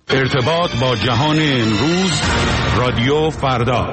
ارتباط با جهان امروز، رادیو فردا.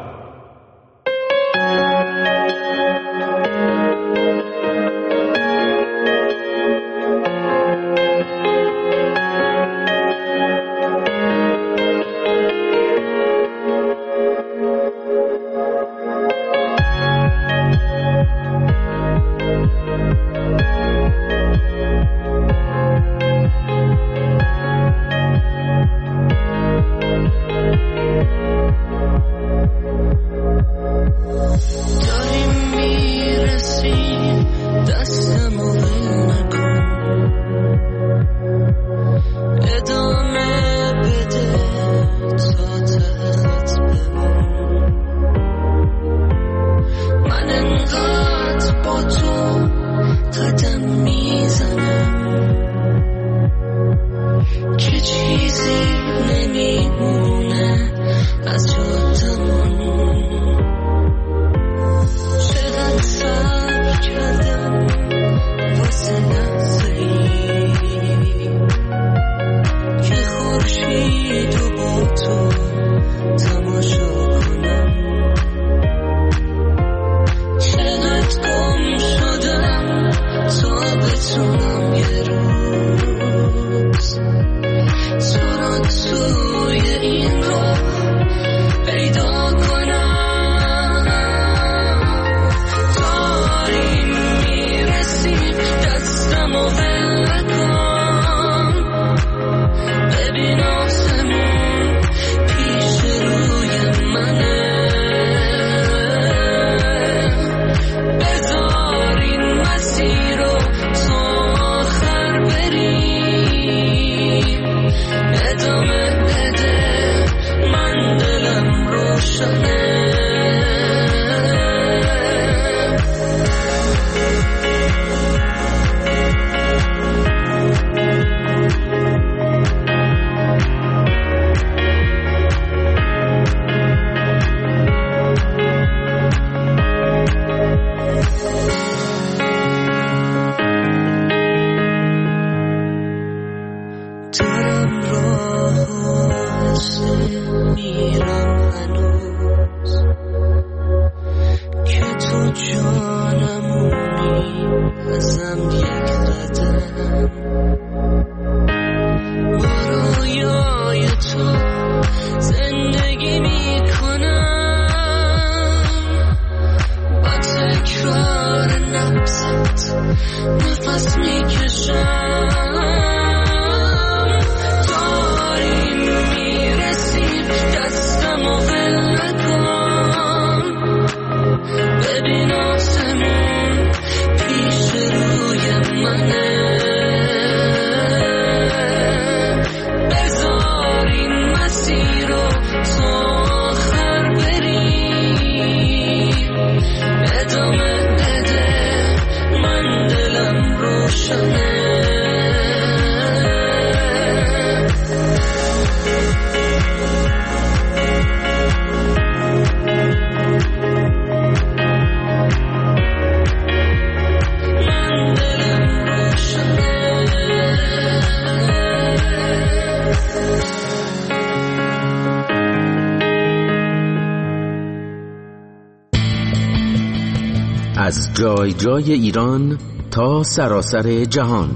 از جای جای ایران تا سراسر جهان،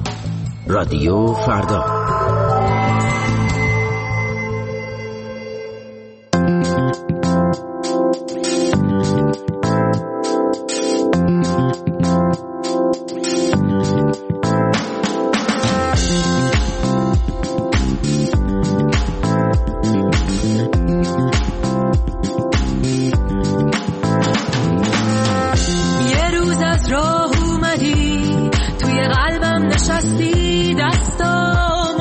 رادیو فردا. راه اومدی توی قلبم نشستی، دستام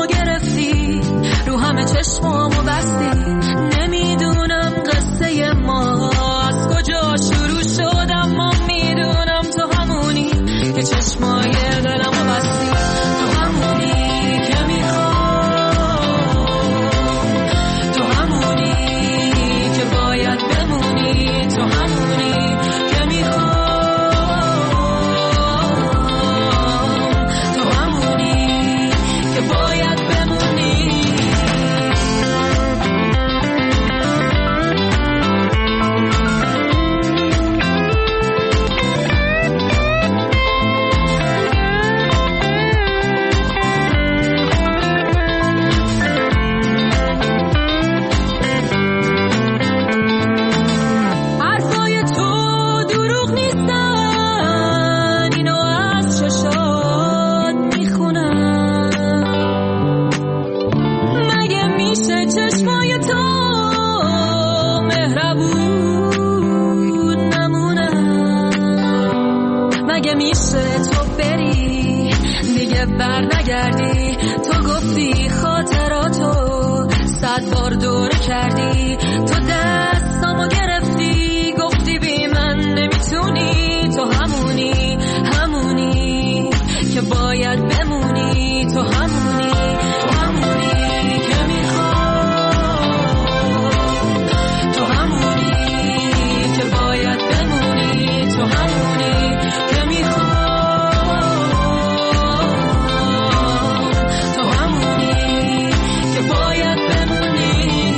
100 بار دوره کردی، تو دستامو گرفتی گفتی بی من نمیتونی، تو همونی همونی که باید بمونی، تو همونی همونی که میخوام، تو همونی که باید بمونی، تو همونی که میخوام، تو همونی که باید بمونی.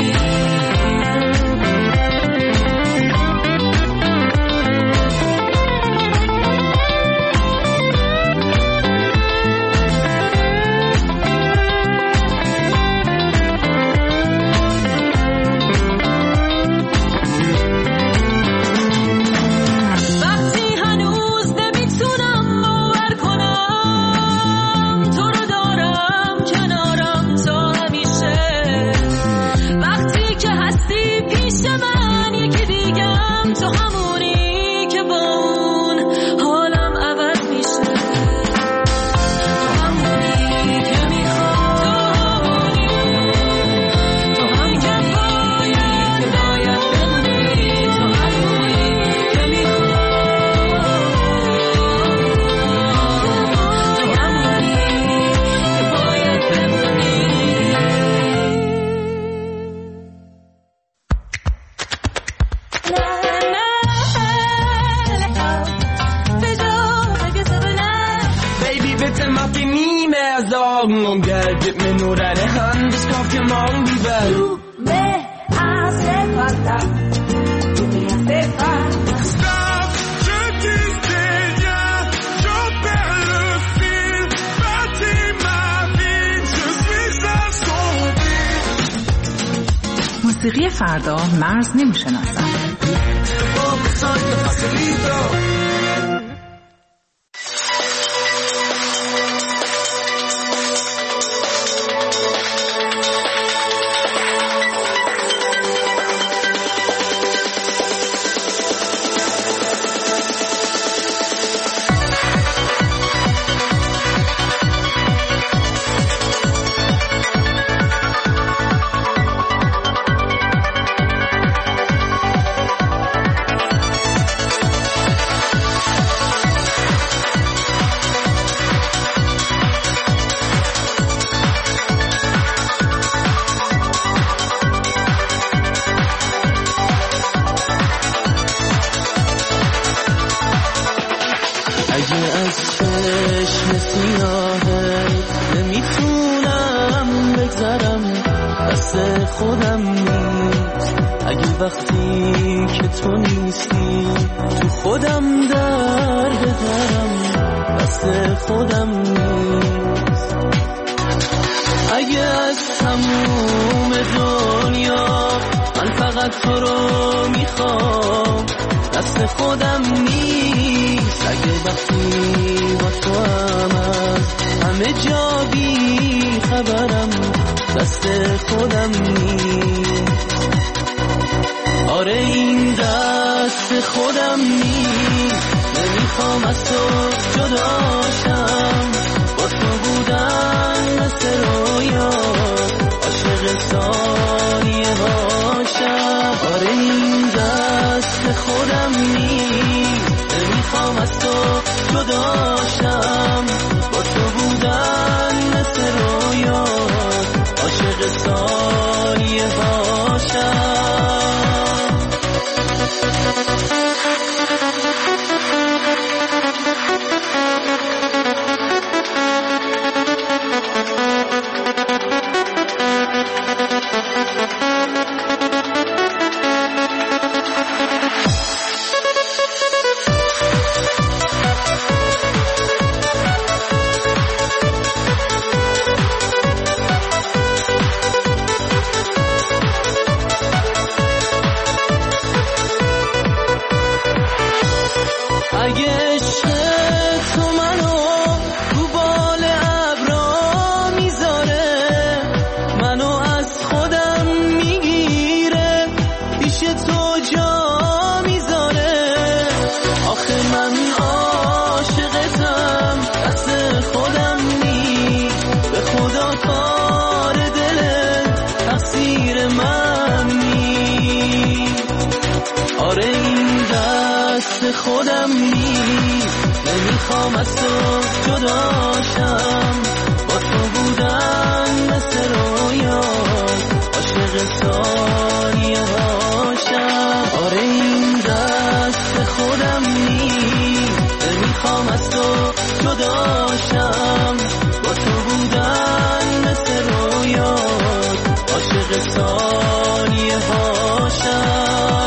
Morgen und Geld, gib mir nur deine Hand, ich kauf dir morgen die Welt. Du me hace falta, tu me hace falta. Stop, je disais rien, j'en perds le fil, bâtis ma vie, je suis assombri. موسیقی فردا مرز نمیشناسد. وقتی که تو نیستی تو خودم در بذارم، دست خودم نیست. اگه از تموم دنیا من فقط تو رو میخوام، دست خودم نیست. اگه وقتی با تو هم از همه جا بی خبرم، دست خودم نیست. آره این دست خودم نیست، نمیخوام از تو جداشم، با تو بودن مثل رویا، عاشق ثانیه هاشم. آره این دست خودم نیست، نمیخوام از تو جداشم، با تو بودن مثل رویا، عاشق ثانیه هاشم. اسیر منی. آره این دست خودم نیست، نمیخوام از تو جداشم، با تو بودن مثل رویا، عاشق ثانیه هاشم. آره این دست خودم نیست، نمیخوام از تو جداشم، با تو بودن مثل رویا، عاشق ثانیه هاشم.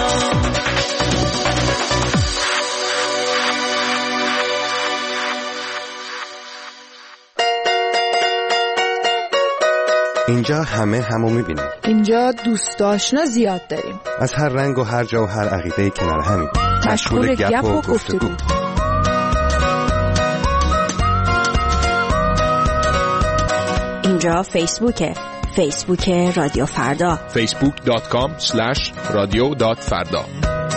اینجا همه همو میبینیم. اینجا دوست آشنا زیاد داریم. از هر رنگ و هر جا و هر عقیده کنار همین. مشغول گپ و گفتگو. اینجا فیسبوک رادیو فردا. facebook.com/radio.farda.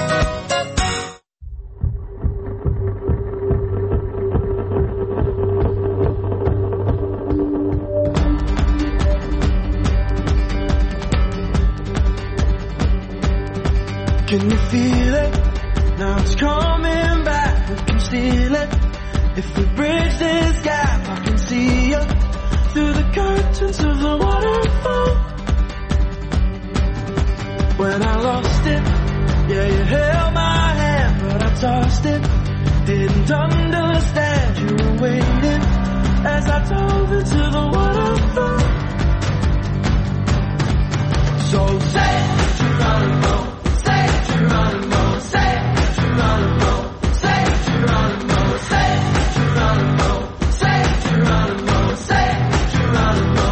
Can you feel it? Now it's coming back. We can steal it. If we bridge this gap, I can see you through the curtains of the waterfall. When I lost it, yeah, you held my hand, but I tossed it. Didn't understand you were waiting as I dove into the waterfall. So say Geronimo. Geronimo, say Geronimo, say Geronimo, say Geronimo, say Geronimo, say Geronimo.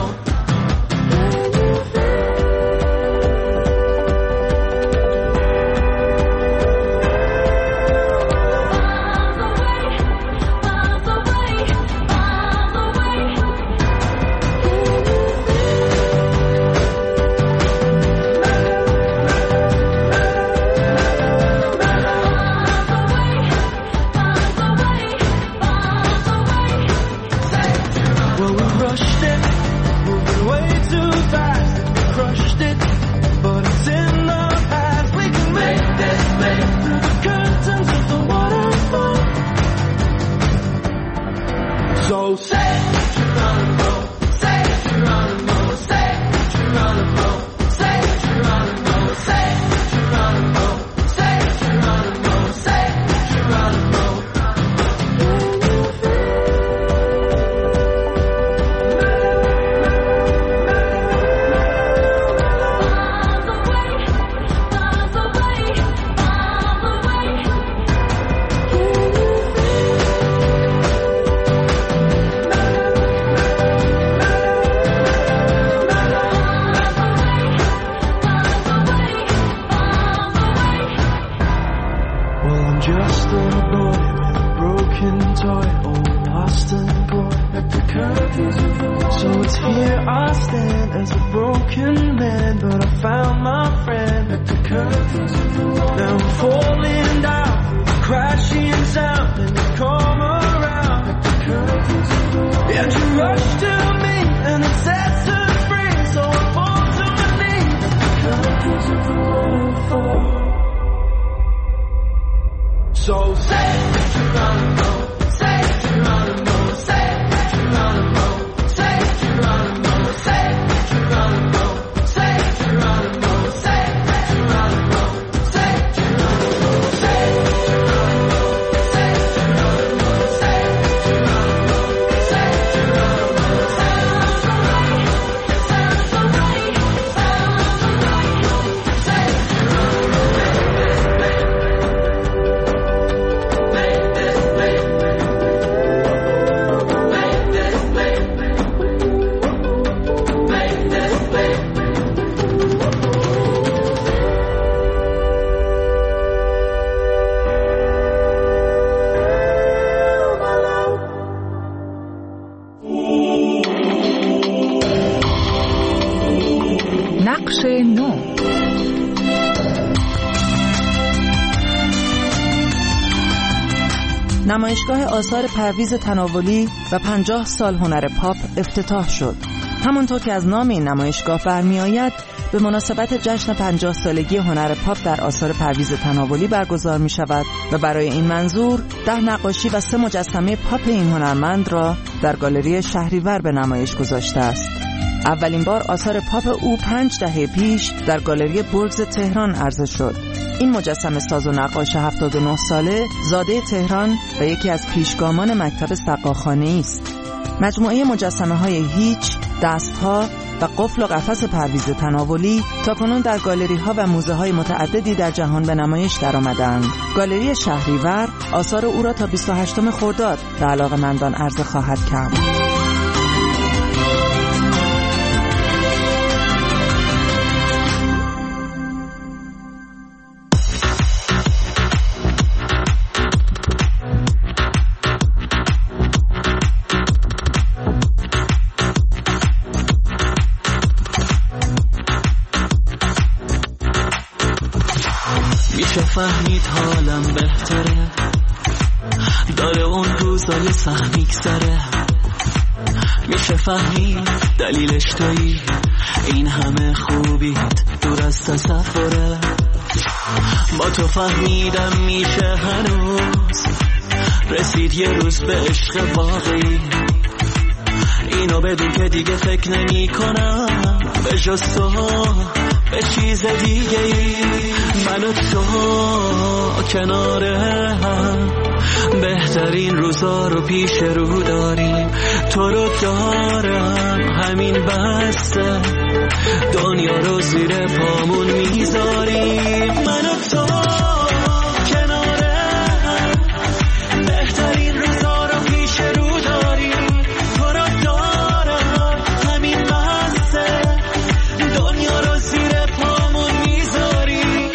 نمایشگاه آثار پرویز تناولی و 50 سال هنر پاپ افتتاح شد. همونطور که از نام این نمایشگاه برمی آید، به مناسبت جشن 50 سالگی هنر پاپ در آثار پرویز تناولی برگزار می شود و برای این منظور 10 نقاشی و 3 مجسمه پاپ این هنرمند را در گالری شهریور به نمایش گذاشته است. اولین بار آثار پاپ او 5 دهه پیش در گالری برگز تهران عرضه شد. این مجسمه ساز و نقاش 79 ساله زاده تهران و یکی از پیشگامان مکتب سقاخانه‌ای است. مجموعه مجسمه‌های هیچ، دست‌ها و قفل و قفس پرویز تناولی تاکنون در گالری‌ها و موزه‌های متعددی در جهان به نمایش درآمدند. گالری شهریور آثار او را تا 28 خرداد به علاقه‌مندان عرضه خواهد کرد. فهمید حالم بهتره، داره اون روزای سخت میگذره. میشه فهمید دلیلش تویی، این همه خوبیت دور از تصوره. با تو فهمیدم میشه هنوز رسید یه روز به عشق واقعی. اینو بدون که دیگه فکر نمی کنم به جز تو به چیز دیگه ای. من و تو کناره هم بهترین روزا رو پیش رو داریم. تو رو دارم همین بسته، دنیا رو زیر پامون میذاریم. من و تو کناره هم بهترین روزا رو پیش رو داریم. تو رو دارم همین بسته، دنیا رو زیر پامون میذاریم.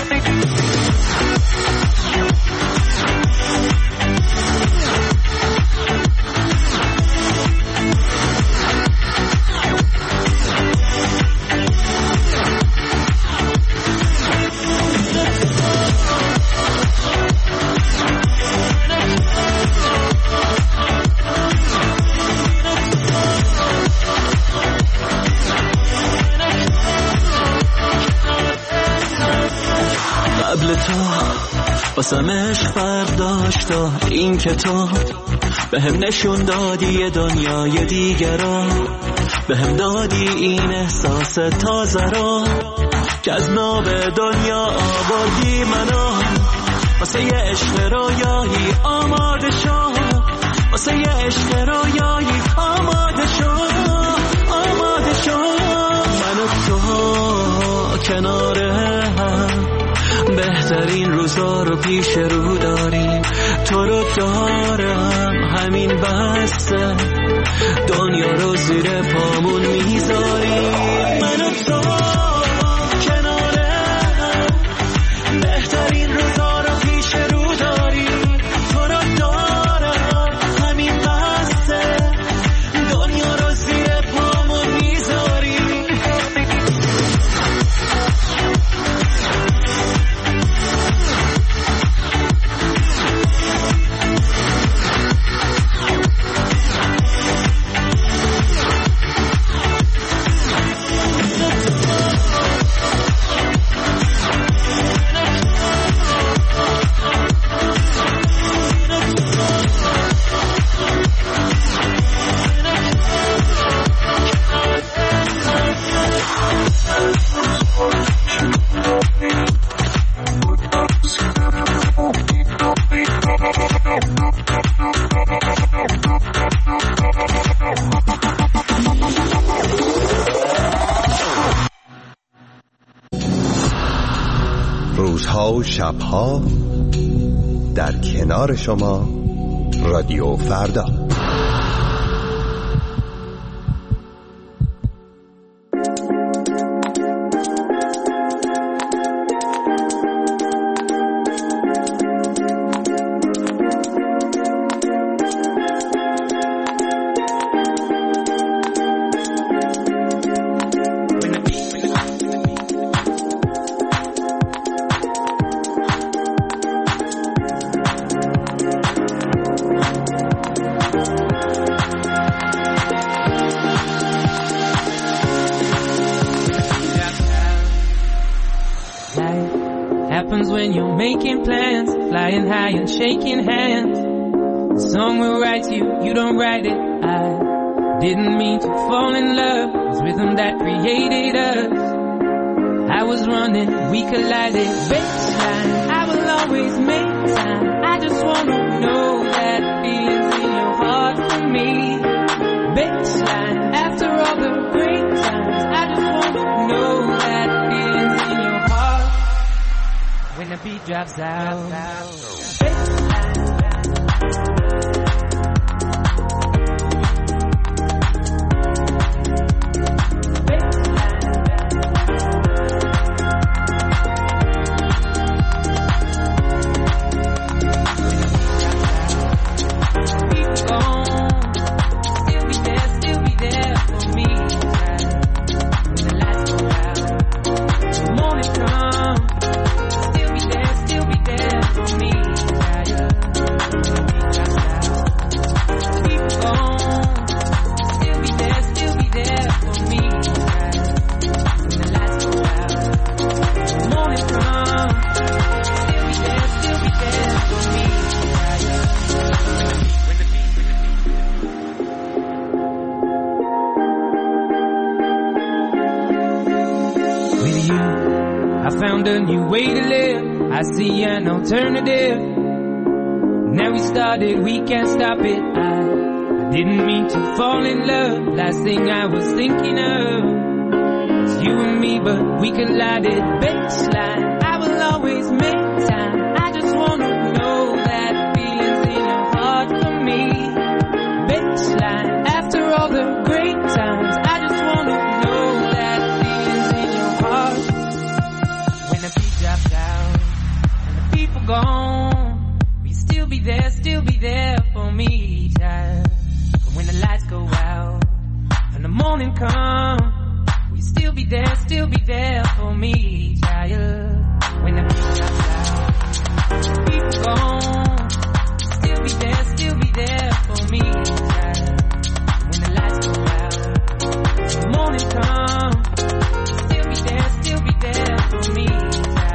قبل تو واسم عشق برداشتا، این که تو به هم نشون دادی یه دنیای دیگر را، به هم دادی این احساس تازه را که از ناب دنیا آوردی منو. واسه یه عشق رویایی آماده شو، واسه یه عشق رویایی آماده شو، آماده شو. من و تو کناره هم بهترین روزا رو پیش رو داریم. تو رو دارم همین بسته، دنیا رو زیر پامون میذاریم. من و تو کناره هم بهترین روزا رو پیش رو داریم. تو رو دارم همین بسته، دنیا رو زیر پامون میذاریم. روزها و شبها در کنار شما رادیو فردا. when you're making plans, flying high and shaking hands. The song will write you, you don't write it. I didn't mean to fall in love. It was rhythm that created us. I was running, we collided. Baseline, I will always make time. I just wanna know that feelings in your heart for me. Baseline, after all the great times, I just wanna know that feelings in your heart when the beat drops out. I see an alternative. Now we started, we can't stop it. I didn't mean to fall in love. Last thing I was thinking of was you and me, but we collided. Baseline, I will always make time. I just wanna know that feelings in your heart for me. Baseline, after all the great times, I just wanna know that feelings in your heart when the beat drops out. People gone, we still be there for me, child. But when the lights go out and the morning come, we still be there for me, child. When the beat drops out, people gone, still be there for me, child. When the lights go out, the morning come, still be there for me, child.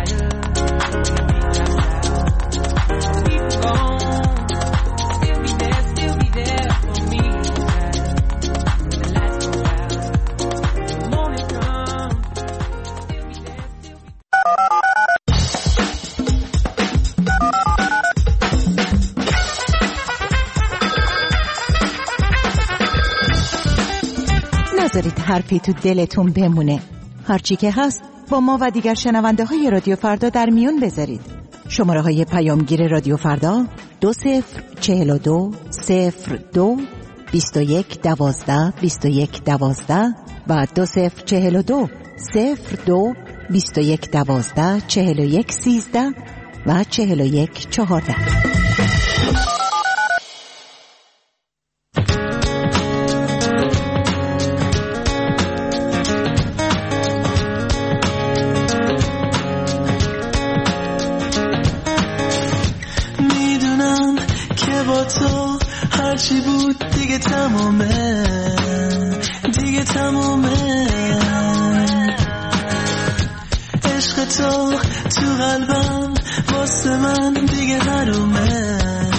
نذارید حرفی تو دلتون بمونه. هرچی که هست با ما و دیگر شنونده های رادیو فردا در میون بذارید. شماره های پیامگیر رادیو فردا 2042 02 21 12 21 12 و 2042 02 21 12 41 13 و 41 14. هرچی بود دیگه تمومه عشق تو قلبم واسه من دیگه حرومه